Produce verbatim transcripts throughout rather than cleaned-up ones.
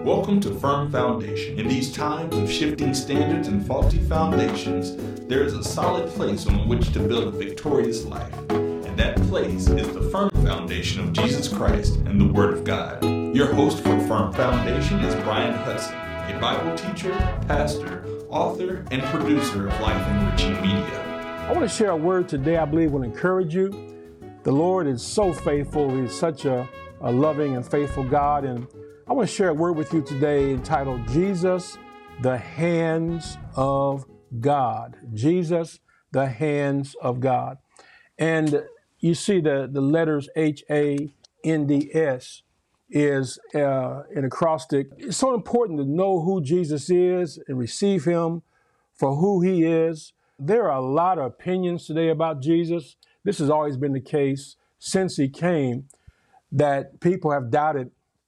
Welcome to Firm Foundation. In these times of shifting standards and faulty foundations, there is a solid place on which to build a victorious life. And that place is the firm foundation of Jesus Christ and the Word of God. Your host for Firm Foundation is Brian Hudson, a Bible teacher, pastor, author, and producer of Life Enriching Media. I want to share a word today I believe will encourage you. The Lord is so faithful. He's such a, a loving and faithful God. And I want to share a word with you today entitled Jesus, the Hands of God. Jesus, the Hands of God. And you see the, the letters H A N D S is uh, an acrostic. It's so important to know who Jesus is and receive him for who he is. There are a lot of opinions today about Jesus. This has always been the case since he came, that people have doubted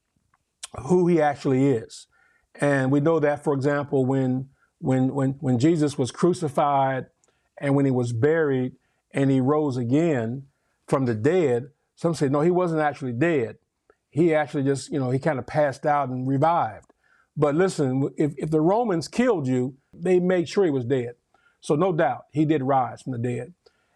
who he actually is. And we know that, for example, when when when when Jesus was crucified and when he was buried and he rose again from the dead, some say, no, he wasn't actually dead. He actually just, you know, he kind of passed out and revived. But listen, if, if the Romans killed you, they made sure he was dead. So no doubt he did rise from the dead.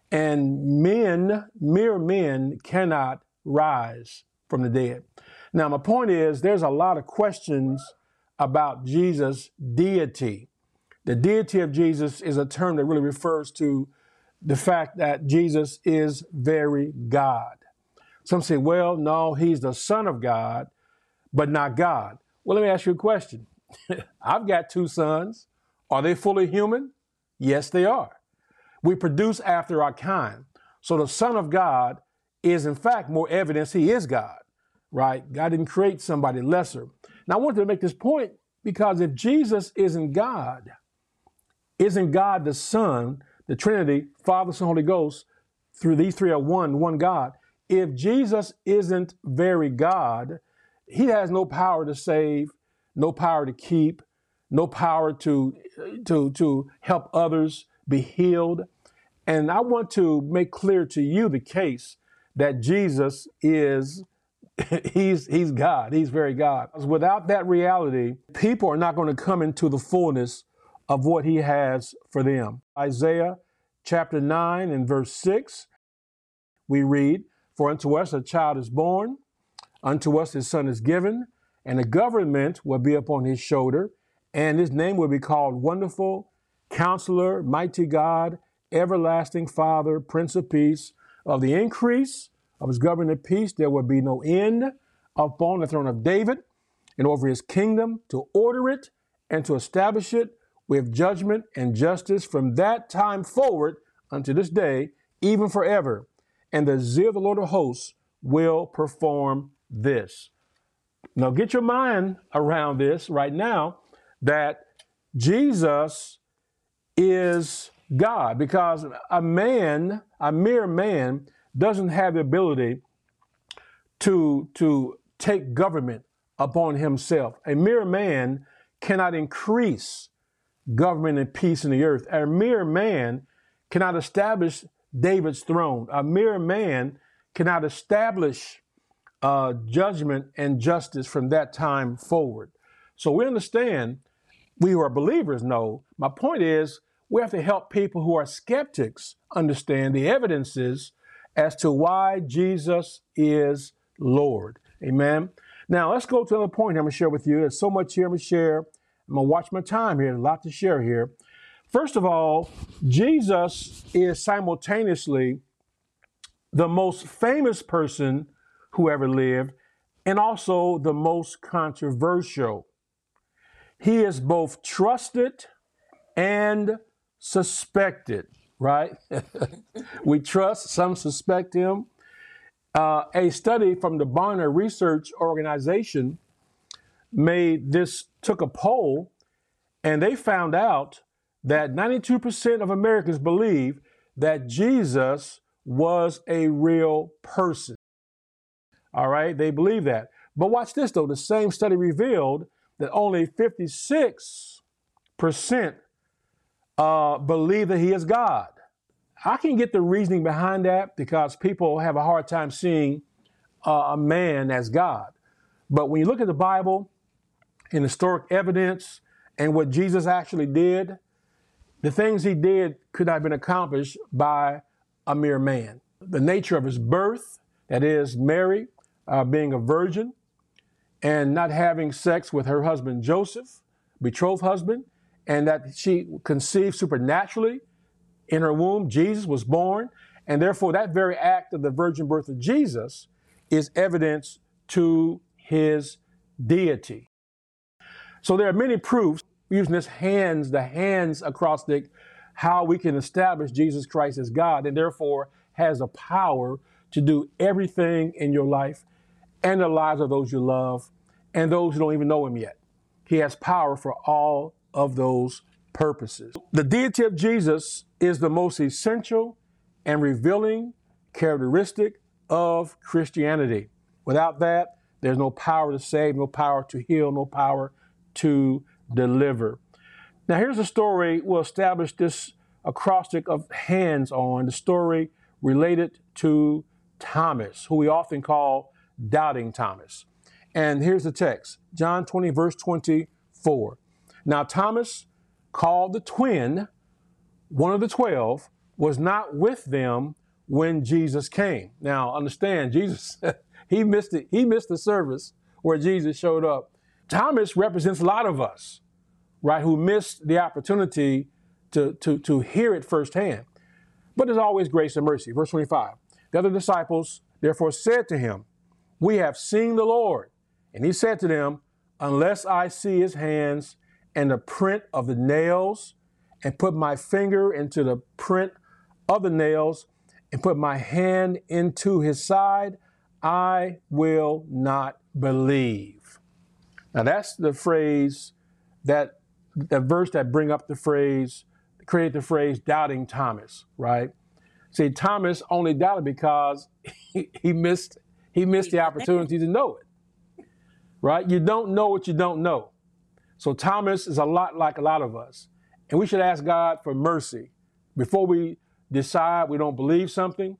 And men, mere men, cannot rise from the dead. Now, my point is, there's a lot of questions about Jesus' deity. The deity of Jesus is a term that really refers to the fact that Jesus is very God. Some say, well, no, he's the Son of God, but not God. Well, let me ask you a question. I've got two sons. Are they fully human? Yes, they are. We produce after our kind. So the Son of God is, in fact, more evidence he is God. Right? God didn't create somebody lesser. Now, I wanted to make this point because if Jesus isn't God, isn't God the Son, the Trinity, Father, Son, Holy Ghost, through these three are one, one God. If Jesus isn't very God, he has no power to save, no power to keep, no power to, to, to help others be healed. And I want to make clear to you the case that Jesus is He's he's God. He's very God. Without that reality, people are not going to come into the fullness of what he has for them. Isaiah chapter nine and verse six, we read, "For unto us a child is born, unto us a son is given, and the government will be upon his shoulder, and his name will be called Wonderful, Counselor, Mighty God, Everlasting Father, Prince of Peace. Of the increase of his government and peace, there will be no end upon the throne of David and over his kingdom, to order it and to establish it with judgment and justice from that time forward unto this day, even forever. And the zeal of the Lord of hosts will perform this." Now get your mind around this right now, that Jesus is God, because a man, a mere man, doesn't have the ability to, to take government upon himself. A mere man cannot increase government and peace in the earth. A mere man cannot establish David's throne. A mere man cannot establish uh, judgment and justice from that time forward. So we understand, we who are believers know, my point is, we have to help people who are skeptics understand the evidences as to why Jesus is Lord. Amen. Now, let's go to another point I'm going to share with you. There's so much here I'm going to share. I'm going to watch my time here. There's a lot to share here. First of all, Jesus is simultaneously the most famous person who ever lived and also the most controversial. He is both trusted and suspected. Right? We trust, some suspect him. Uh, a study from the Barna Research Organization made this, took a poll, and they found out that ninety-two percent of Americans believe that Jesus was a real person. All right, they believe that. But watch this though, the same study revealed that only fifty-six percent Uh, believe that he is God. I can get the reasoning behind that because people have a hard time seeing uh, a man as God. But when you look at the Bible in historic evidence and what Jesus actually did, the things he did could not have been accomplished by a mere man. The nature of his birth, that is, Mary uh, being a virgin and not having sex with her husband Joseph, betrothed husband, and that she conceived supernaturally in her womb, Jesus was born, and therefore that very act of the virgin birth of Jesus is evidence to his deity. So there are many proofs using this hands, the hands acrostic, how we can establish Jesus Christ as God, and therefore has a power to do everything in your life and the lives of those you love and those who don't even know him yet. He has power for all of those purposes. The deity of Jesus is the most essential and revealing characteristic of Christianity. Without that, there's no power to save, no power to heal, no power to deliver. Now, here's a story we'll establish this acrostic of hands on, the story related to Thomas, who we often call Doubting Thomas. And here's the text, John twenty, verse twenty-four. Now, Thomas, called the twin, one of the twelve, was not with them when Jesus came. Now, understand, Jesus, he missed it. He missed the service where Jesus showed up. Thomas represents a lot of us, right, who missed the opportunity to, to, to hear it firsthand. But there's always grace and mercy. Verse twenty-five, the other disciples therefore said to him, "We have seen the Lord." And he said to them, "Unless I see his hands and the print of the nails, and put my finger into the print of the nails, and put my hand into his side, I will not believe." Now that's the phrase, that the verse that bring up the phrase, create the phrase doubting Thomas, right? See, Thomas only doubted because he, he missed he missed the opportunity to know it, right? You don't know what you don't know. So Thomas is a lot like a lot of us. And we should ask God for mercy before we decide we don't believe something,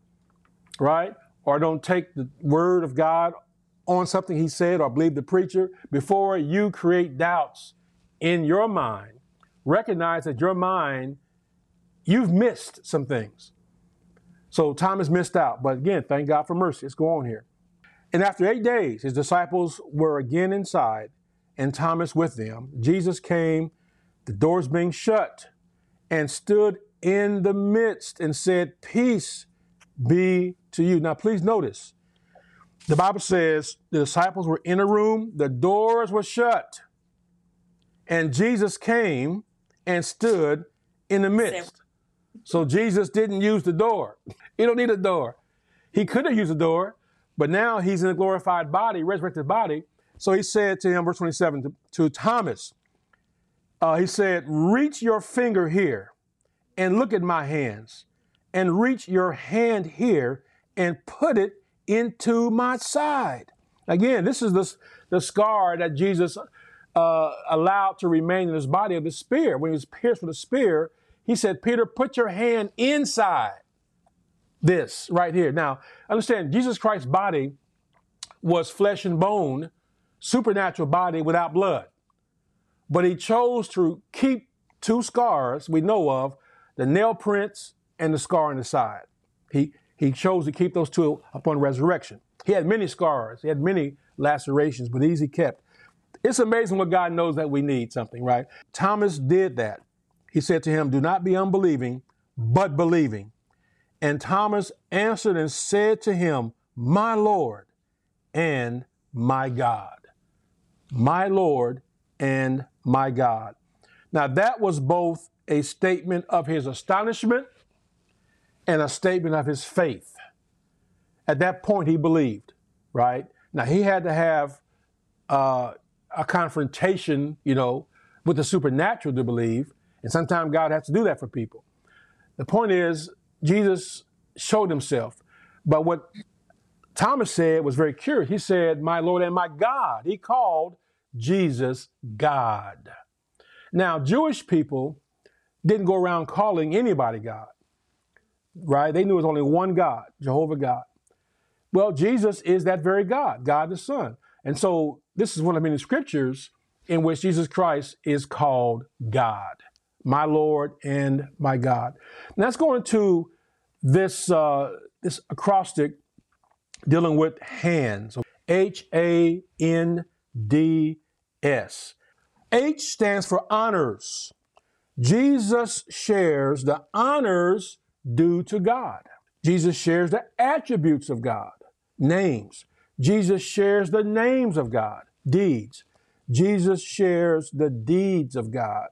right? Or don't take the word of God on something he said or believe the preacher. Before you create doubts in your mind, recognize that your mind, you've missed some things. So Thomas missed out. But again, thank God for mercy. Let's go on here. And after eight days, his disciples were again inside, and Thomas with them. Jesus came, the doors being shut, and stood in the midst and said, "Peace be to you." Now, please notice, the Bible says the disciples were in a room, the doors were shut, and Jesus came and stood in the midst. So Jesus didn't use the door. He don't need a door. He could have used a door, but now he's in a glorified body, resurrected body. So he said to him, verse twenty-seven, to, to Thomas, uh, he said, "Reach your finger here and look at my hands, and reach your hand here and put it into my side." Again, this is the, the scar that Jesus uh, allowed to remain in his body of the spear. When he was pierced with a spear, he said, "Peter, put your hand inside this right here." Now, understand, Jesus Christ's body was flesh and bone, supernatural body without blood. But he chose to keep two scars we know of, the nail prints and the scar on the side. He, he chose to keep those two upon resurrection. He had many scars. He had many lacerations, but these he kept. It's amazing what God knows that we need something, right? Thomas did that. He said to him, "Do not be unbelieving, but believing." And Thomas answered and said to him, "My Lord and my God." My Lord and my God. Now that was both a statement of his astonishment and a statement of his faith. At that point, he believed, right? Now he had to have uh, a confrontation, you know, with the supernatural to believe. And sometimes God has to do that for people. The point is, Jesus showed himself. But what Thomas said was very curious. He said, "My Lord and my God." He called Jesus God. Now, Jewish people didn't go around calling anybody God, right? They knew it was only one God, Jehovah God. Well, Jesus is that very God, God the Son. And so this is one of many scriptures in which Jesus Christ is called God, my Lord and my God. Now let's go into this, uh, this acrostic dealing with hands, H A N D S. H stands for honors. Jesus shares the honors due to God. Jesus shares the attributes of God, names. Jesus shares the names of God, deeds. Jesus shares the deeds of God.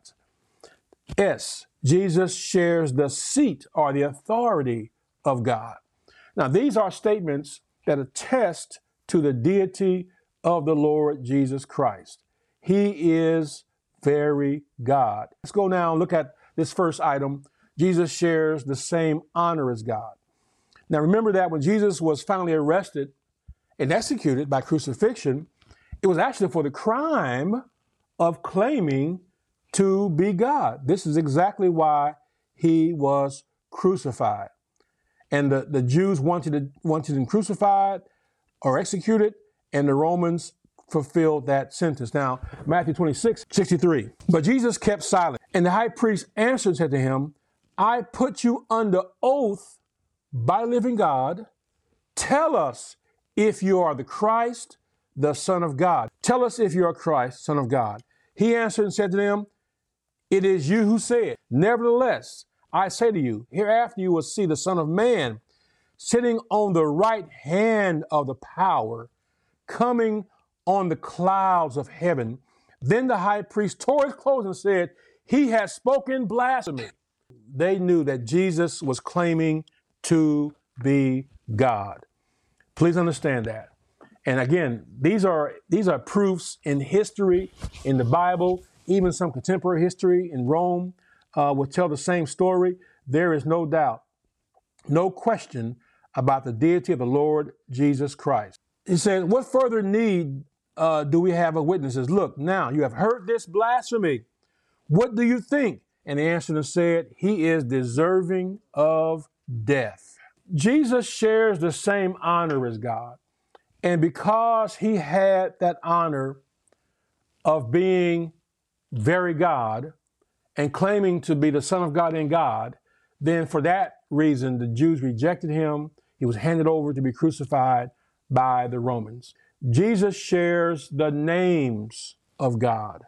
S, Jesus shares the seat or the authority of God. Now, these are statements that attest to the deity of the Lord Jesus Christ. He is very God. Let's go now and look at this first item. Jesus shares the same honor as God. Now, remember that when Jesus was finally arrested and executed by crucifixion, it was actually for the crime of claiming to be God. This is exactly why he was crucified. And the, the Jews wanted, to, wanted him crucified or executed, and the Romans fulfilled that sentence. Now, Matthew twenty-six, sixty-three. But Jesus kept silent, and the high priest answered and said to him, I put you under oath by the living God. Tell us if you are the Christ, the Son of God. Tell us if you are Christ, Son of God. He answered and said to them, it is you who say it. Nevertheless, I say to you, hereafter you will see the Son of Man sitting on the right hand of the power, coming on the clouds of heaven. Then the high priest tore his clothes and said, he has spoken blasphemy. They knew that Jesus was claiming to be God. Please understand that. And again, these are these are proofs in history, in the Bible, even some contemporary history in Rome uh, will tell the same story. There is no doubt, no question about the deity of the Lord Jesus Christ. He said, what further need uh, do we have of witnesses? Look, now you have heard this blasphemy. What do you think? And he answered and said, he is deserving of death. Jesus shares the same honor as God. And because he had that honor of being very God and claiming to be the Son of God and God, then for that reason, the Jews rejected him. He was handed over to be crucified by the Romans. Jesus shares the names of God.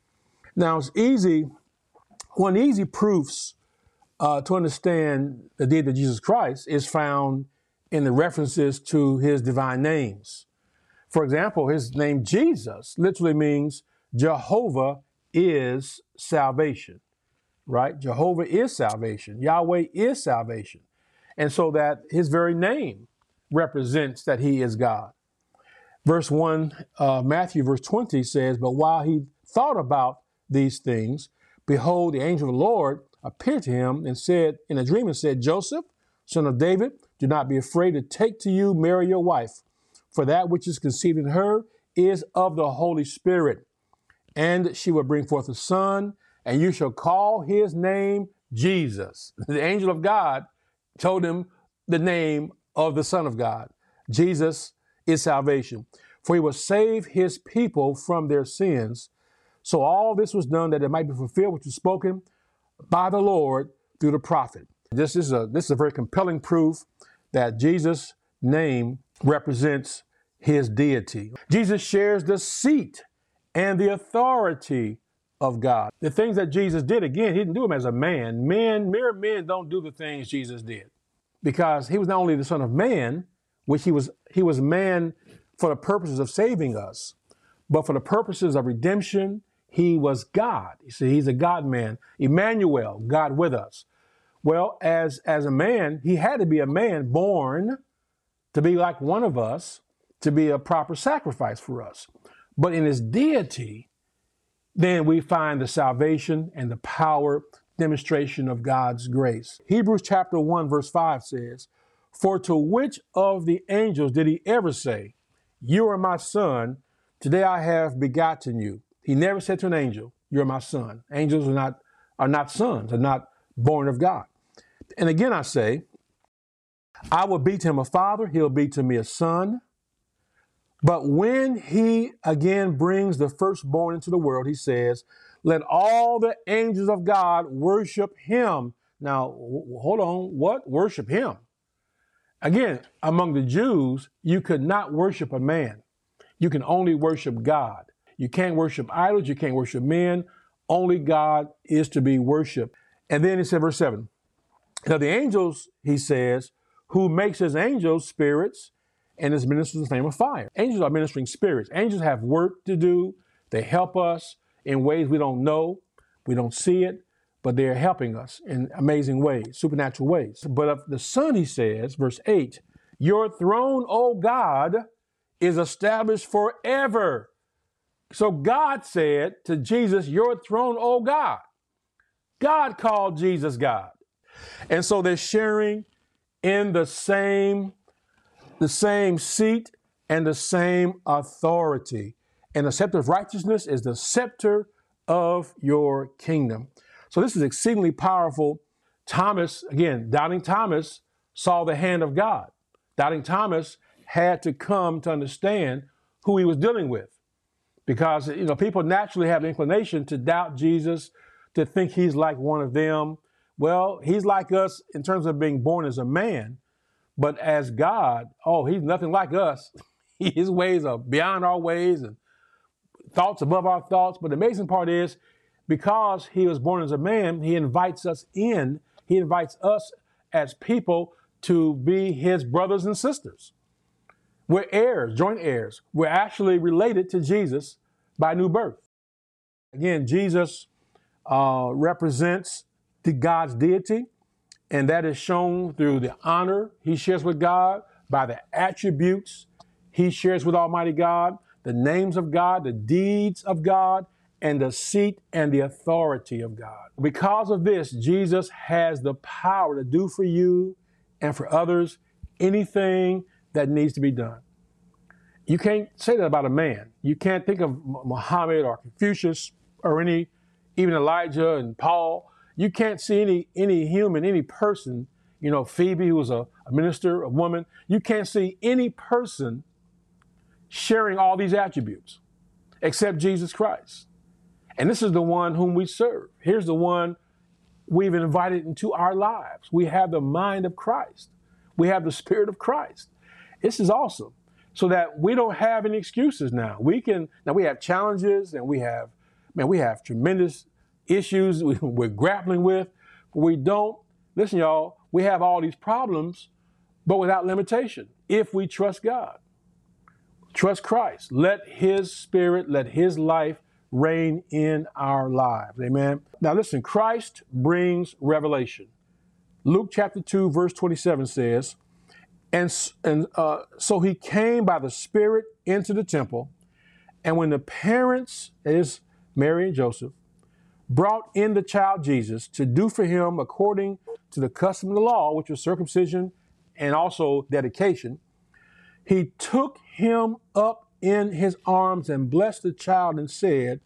Now, it's easy, one of the easy proofs uh, to understand the deity of Jesus Christ is found in the references to his divine names. For example, his name Jesus literally means Jehovah is salvation, right? Jehovah is salvation. Yahweh is salvation. And so that his very name represents that he is God. Verse one, uh, Matthew verse twenty says, but while he thought about these things, behold, the angel of the Lord appeared to him and said in a dream and said, Joseph, son of David, do not be afraid to take to you Mary, your wife, for that which is conceived in her is of the Holy Spirit. And she will bring forth a son, and you shall call his name Jesus. The angel of God told him the name of the Son of God. Jesus is salvation, for he will save his people from their sins. So all this was done that it might be fulfilled, which was spoken by the Lord through the prophet. This is a, this is a very compelling proof that Jesus' name represents his deity. Jesus shares the seat and the authority of God. The things that Jesus did, again, he didn't do them as a man. Men, mere men don't do the things Jesus did, because he was not only the Son of Man, which he was, he was man for the purposes of saving us, but for the purposes of redemption, he was God. You see, he's a God-man. Emmanuel, God with us. Well, as, as a man, he had to be a man born to be like one of us, to be a proper sacrifice for us. But in his deity, then we find the salvation and the power demonstration of God's grace. Hebrews chapter one, verse five says, for to which of the angels did he ever say, you are my son, today I have begotten you? He never said to an angel, you're my son. Angels are not, are not sons, are not born of God. And again, I say, I will be to him a father, he'll be to me a son. But when he again brings the firstborn into the world, he says, let all the angels of God worship him. Now, w- hold on. What? Worship him. Again, among the Jews, you could not worship a man. You can only worship God. You can't worship idols. You can't worship men. Only God is to be worshiped. And then he said, verse seven, now the angels, he says, who makes his angels spirits and his ministers the flame of fire. Angels are ministering spirits. Angels have work to do. They help us in ways we don't know. We don't see it, but they're helping us in amazing ways, supernatural ways. But of the Son, he says, verse eight, your throne, O God, is established forever. So God said to Jesus, your throne, O God. God called Jesus God. And so they're sharing in the same, the same seat and the same authority. And the scepter of righteousness is the scepter of your kingdom. So this is exceedingly powerful. Thomas, again, doubting Thomas saw the hand of God. Doubting Thomas had to come to understand who he was dealing with. Because, you know, people naturally have the inclination to doubt Jesus, to think he's like one of them. Well, he's like us in terms of being born as a man, but as God, oh, he's nothing like us. His ways are beyond our ways and thoughts above our thoughts. But the amazing part is, because he was born as a man, he invites us in. He invites us as people to be his brothers and sisters. We're heirs, joint heirs. We're actually related to Jesus by new birth. Again, Jesus uh, represents the God's deity, and that is shown through the honor he shares with God, by the attributes he shares with Almighty God, the names of God, the deeds of God, and the seat and the authority of God. Because of this, Jesus has the power to do for you and for others anything that needs to be done. You can't say that about a man. You can't think of Muhammad or Confucius or any, even Elijah and Paul. You can't see any any human, any person, you know, Phoebe, who was a, a minister, a woman. You can't see any person sharing all these attributes except Jesus Christ. And this is the one whom we serve. Here's the one we've invited into our lives. We have the mind of Christ. We have the Spirit of Christ. This is awesome. So that we don't have any excuses now. We can, now we have challenges and we have, man, we have tremendous issues we, we're grappling with, but we don't, listen y'all, we have all these problems, but without limitation, if we trust God. Trust Christ. Let his Spirit, let his life reign in our lives. Amen. Now listen, Christ brings revelation. Luke chapter two, verse twenty-seven says, And, and uh, so he came by the Spirit into the temple, and when the parents, that is Mary and Joseph, brought in the child Jesus to do for him according to the custom of the law, which was circumcision and also dedication, he took him up in his arms and blessed the child and said,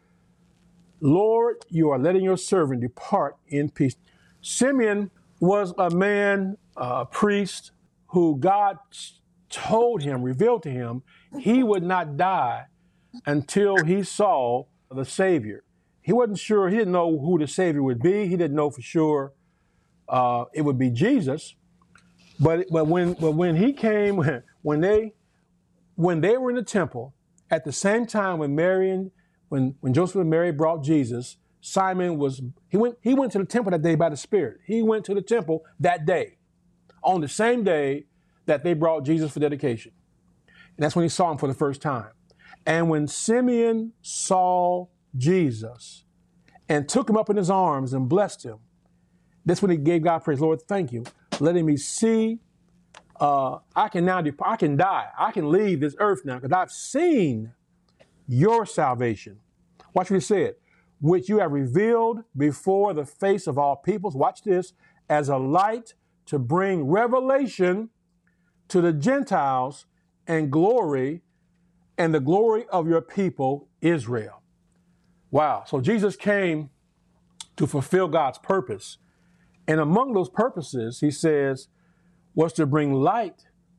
Lord, you are letting your servant depart in peace. Simeon was a man, a priest, who God told him, revealed to him, he would not die until he saw the Savior. He wasn't sure, he didn't know who the Savior would be. He didn't know for sure uh, it would be Jesus. But, but, when, but when he came, when they, when they were in the temple, at the same time when Mary and, when, when Joseph and Mary brought Jesus, Simon was, he went, he went to the temple that day by the Spirit. He went to the temple that day, on the same day that they brought Jesus for dedication. And that's when he saw him for the first time. And when Simeon saw Jesus and took him up in his arms and blessed him, that's when he gave God praise. Lord, thank you for letting me see. Uh, I can now depart. I can die. I can leave this earth now because I've seen your salvation. Watch what he said, which you have revealed before the face of all peoples. Watch this, as a light to bring revelation to the Gentiles and glory and the glory of your people, Israel. Wow. So Jesus came to fulfill God's purpose. And among those purposes, he says, was to bring light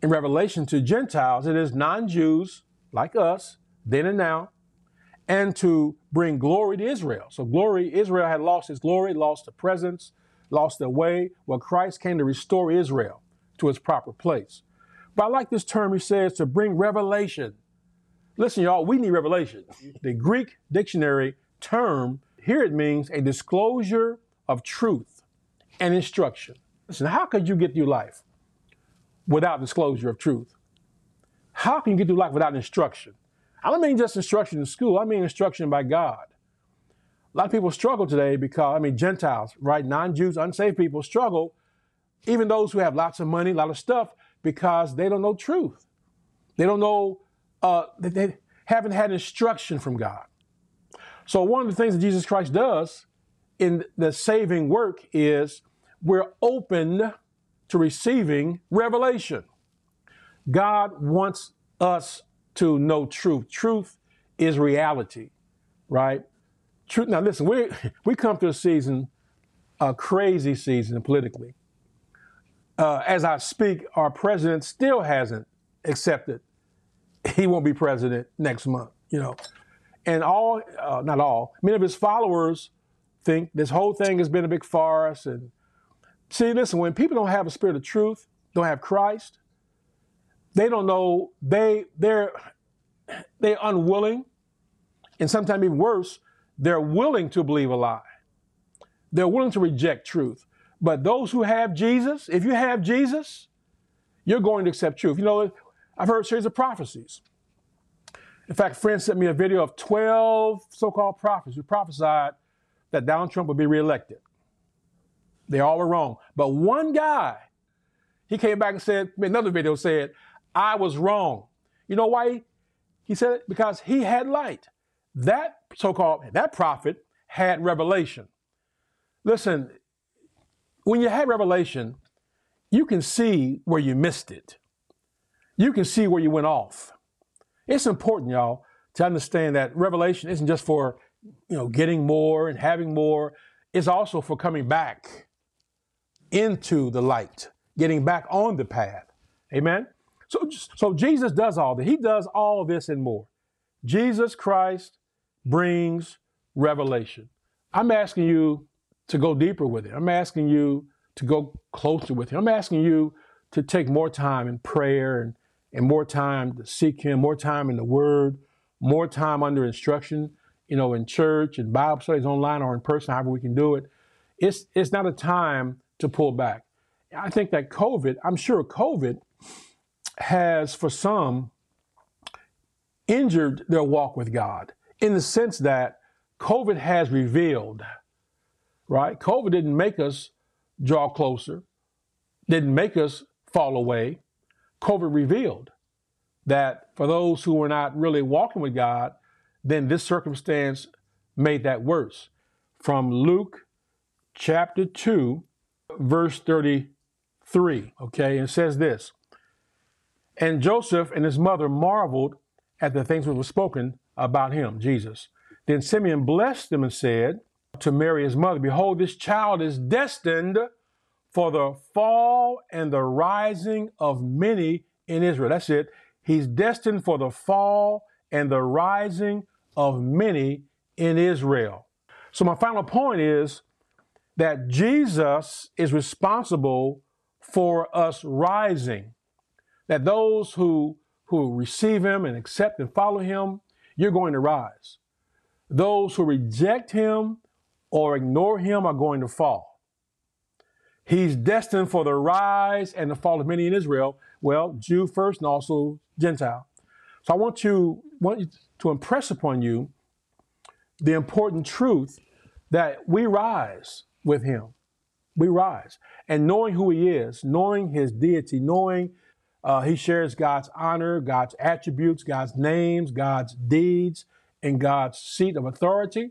in Revelation to Gentiles, it is non-Jews like us, then and now, and to bring glory to Israel. So glory, Israel had lost its glory, lost the presence, lost their way. Well, Christ came to restore Israel to its proper place. But I like this term he says, to bring revelation. Listen, y'all, we need revelation. The Greek dictionary term, here it means a disclosure of truth and instruction. Listen, how could you get through life without disclosure of truth? How can you get through life without instruction? I don't mean just instruction in school. I mean instruction by God. A lot of people struggle today because, I mean, Gentiles, right? Non-Jews, unsaved people struggle, even those who have lots of money, a lot of stuff, because they don't know truth. They don't know, uh, they haven't had instruction from God. So one of the things that Jesus Christ does in the saving work is we're open to receiving revelation. God wants us to know truth. Truth is reality, right? Truth. Now listen, we we come to a season, a crazy season politically. Uh, as I speak, our president still hasn't accepted he won't be president next month, you know. And all, uh, not all, many of his followers think this whole thing has been a big farce. And see, listen, when people don't have a spirit of truth, don't have Christ, they don't know, they, they're, they're unwilling, and sometimes even worse, they're willing to believe a lie. They're willing to reject truth. But those who have Jesus, if you have Jesus, you're going to accept truth. You know, I've heard a series of prophecies. In fact, a friend sent me a video of twelve so-called prophets who prophesied that Donald Trump would be reelected. They all were wrong. But one guy, he came back and said, another video said, I was wrong. You know why? He said it because he had light. That so-called, that prophet had revelation. Listen, when you have revelation, you can see where you missed it. You can see where you went off. It's important, y'all, to understand that revelation isn't just for, you know, getting more and having more. It's also for coming back into the light, getting back on the path. Amen? So, so Jesus does all that. He does all this and more. Jesus Christ brings revelation. I'm asking you to go deeper with it. I'm asking you to go closer with him. I'm asking you to take more time in prayer and, and more time to seek him, more time in the word, more time under instruction, you know, in church and Bible studies online or in person, however we can do it. It's, it's not a time to pull back. I think that COVID, I'm sure COVID has for some injured their walk with God in the sense that COVID has revealed, right? COVID didn't make us draw closer, didn't make us fall away. COVID revealed that for those who were not really walking with God, then this circumstance made that worse. From Luke chapter two, verse thirty-three, okay, and it says this, and Joseph and his mother marveled at the things that were spoken about him, Jesus. Then Simeon blessed them and said to Mary, his mother, behold, this child is destined for the fall and the rising of many in Israel. That's it. He's destined for the fall and the rising of many in Israel. So my final point is that Jesus is responsible for us rising, that those who, who receive him and accept and follow him, you're going to rise. Those who reject him or ignore him are going to fall. He's destined for the rise and the fall of many in Israel. Well, Jew first and also Gentile. So I want you, want you to impress upon you the important truth that we rise with him. We rise. And knowing who he is, knowing his deity, knowing uh, he shares God's honor, God's attributes, God's names, God's deeds, and God's seat of authority.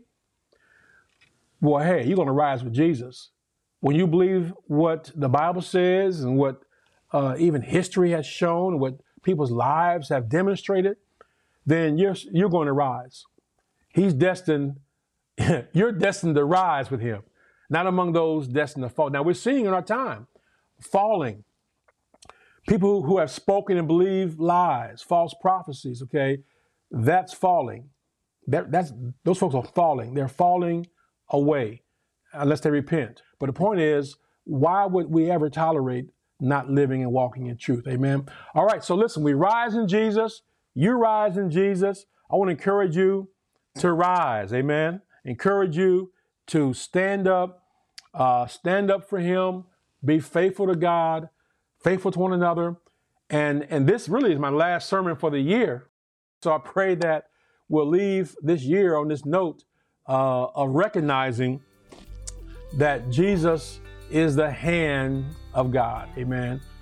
Well, hey, you're going to rise with Jesus. When you believe what the Bible says and what uh, even history has shown, what people's lives have demonstrated, then you're, you're going to rise. He's destined, you're destined to rise with him, not among those destined to fall. Now, we're seeing in our time falling People who have spoken and believed lies, false prophecies, okay, that's falling. That, that's, those folks are falling. They're falling away unless they repent. But the point is, why would we ever tolerate not living and walking in truth? Amen. All right, so listen, we rise in Jesus. You rise in Jesus. I want to encourage you to rise. Amen. Encourage you to stand up, uh, stand up for him, be faithful to God, faithful to one another. And, and this really is my last sermon for the year. So I pray that we'll leave this year on this note uh, of recognizing that Jesus is the hand of God. Amen.